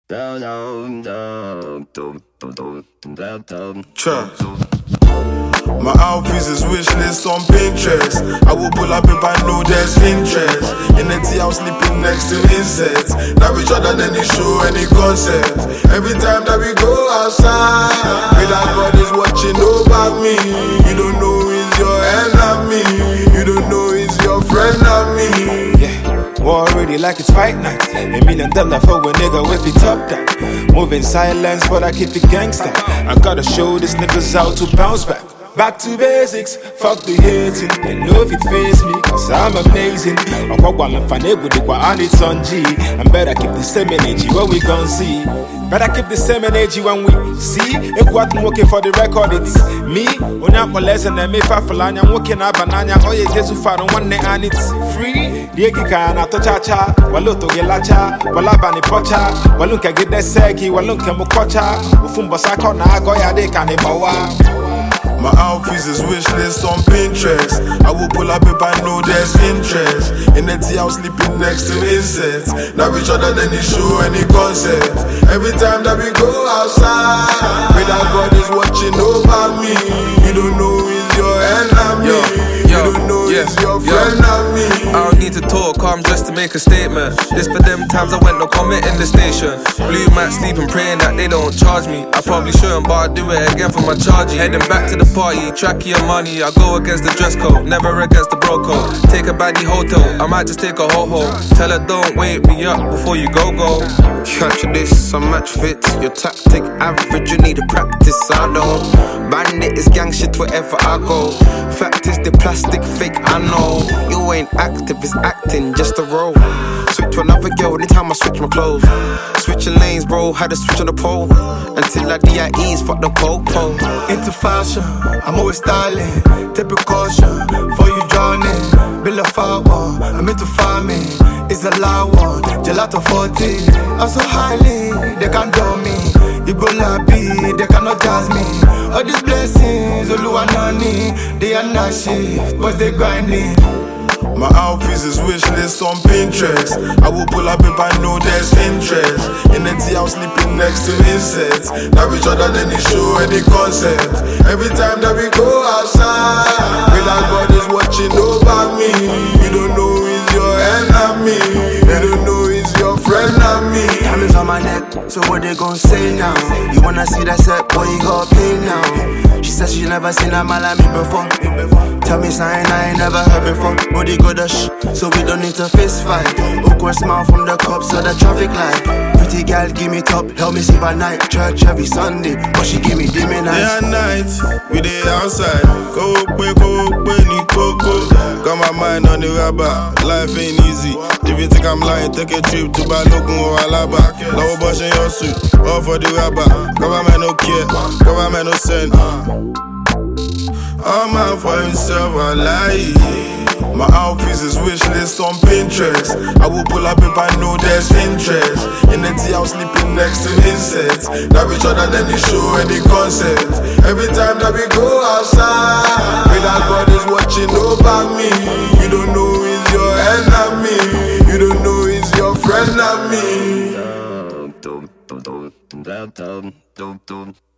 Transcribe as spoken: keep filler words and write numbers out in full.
Trust. My outfits is wish list on Pinterest. I will pull up if I know there's interest. In the tea, I'm sleeping next to insects. Now we shot than any show, any concert. Every time that we go outside, with our God is watching over me. You don't know it's your enemy. You don't know it's your friend of me. Yeah, war already like it's fight night. And me and them for a nigga with it top down. Moving silence, but I keep it gangsta. I gotta show these niggas how to bounce back. Back to basics, fuck the hating. They know if it face me, cause I'm amazing. I'm going to able to go on it on G. And better keep the same energy when we gon' see. Better keep the same energy when we see. If what I'm working for the record, it's me. When I'm molesting and me fafalanya, I'm working at banana. Oh yeah, just far on one day and it's free. Diegi kana to cha cha, waluto gelacha, walabani pocha, walunka get the seki, walunka mukocha, ufumbo sako na goya de kanibawa. My outfits is wish list on Pinterest. I will pull up if I know there's interest. In the tea, I'm sleeping next to insects. Now we shot than any show, any concert. Every time that we go outside, with our God is watching over me. You don't know it's your enemy. Yo, yo, you don't know yeah, it's your friend yo. of me. I don't need to talk, I'm just to make a statement. This for them times I went no comment in the station. Blue mat sleeping, praying that they don't charge me. I probably shouldn't, but I'll do it again for my charging. Heading back to the party, track your money. I go against the dress code, never against the bro code. Take a baddie hotel, I might just take a ho-ho. Tell her don't wake me up before you go-go. Catch this, I'm match fit. Your tactic average, you need to practice. I don't bandit is gang shit wherever I go. Fact is the plastic fake, I know. You ain't active, it's acting, just a role. Switch to another girl anytime I switch my clothes. Switching lanes, bro, had to switch on the pole. Until I D I E's, fuck the popo. Into fashion, I'm always styling. Take precaution, before you drown in. Build a firewall, I'm into farming. It's a loud one, gelato forty. I'm so highly, they can't do me. You go lappy, they cannot jazz me. All these blessings, Oluwanani. They are not shift, but they grinding. My outfits is wish list on Pinterest. I will pull up if I know there's interest. In the tea, I'm sleeping next to insects. Now we shot than any show, any concert. Every time that we go outside, with our God is watching over me. You don't know it's your enemy. You don't know it's your friend of me. Diamonds on my neck, so what they gon' say now? You wanna see that set, boy, you got pay now. She said she never seen a man like me before. Tell me something I ain't never heard before. Body go to shh, so we don't need to fist fight. Awkward smile from the cops or the traffic light. Pretty girl, give me top, help me sleep at night. Church every Sunday, but she give me dim and night. Day and night, we dey outside. Go away, go away, ni coco. Got my mind on the rubber, life ain't easy. If you think I'm lying, take a trip to Balogun or Alaba. Low bush in your suit, all for the rubber. Government no care, government no send. All man for himself, I lie. My outfits is wish list on Pinterest. I will pull up if I know there's interest. In the tea, I'm sleeping next to insects. Now we shot than any show, any concert. Every time that we go outside, with our God is watching over me. You don't know it's your enemy. You don't know it's your friend of me.